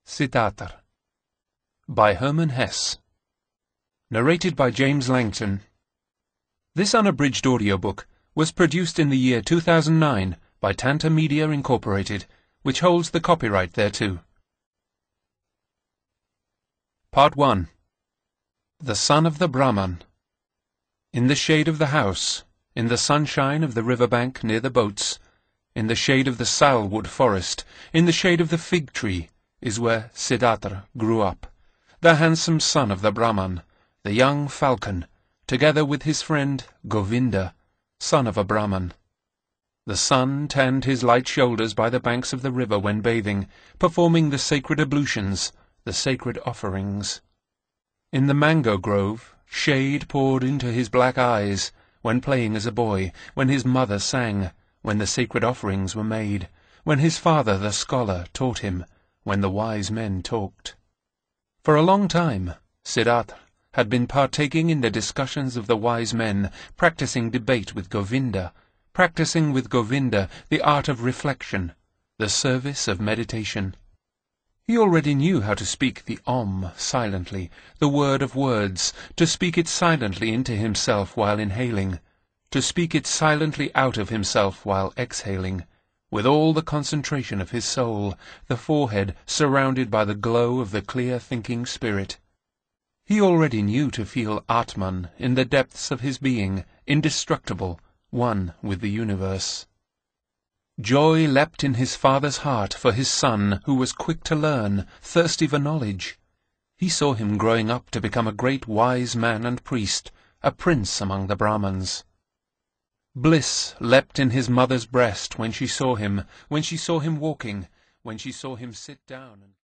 Siddhartha by Hermann Hesse. Narrated by James Langton. This unabridged audiobook was produced in the year 2009 by Tanta Media Incorporated, which holds the copyright thereto. Part 1. The Son of the Brahman. In the shade of the house, in the sunshine of the river-bank near the boats, in the shade of the salwood forest, in the shade of the fig tree, is where Siddhartha grew up, the handsome son of the Brahman, the young falcon, together with his friend Govinda, son of a Brahman. The sun tanned his light shoulders by the banks of the river when bathing, performing the sacred ablutions, the sacred offerings. In the mango grove, shade poured into his black eyes, when playing as a boy, when his mother sang, when the sacred offerings were made, when his father the scholar taught him, when the wise men talked. For a long time, Siddhartha had been partaking in the discussions of the wise men, practicing debate with Govinda, practicing with Govinda the art of reflection, the service of meditation. He already knew how to speak the Om silently, the word of words, to speak it silently into himself while inhaling, to speak it silently out of himself while exhaling, with all the concentration of his soul, the forehead surrounded by the glow of the clear thinking spirit. He already knew to feel Atman in the depths of his being, indestructible, one with the universe. Joy leapt in his father's heart for his son, who was quick to learn, thirsty for knowledge. He saw him growing up to become a great wise man and priest, a prince among the Brahmans. Bliss leapt in his mother's breast when she saw him walking, when she saw him sit down and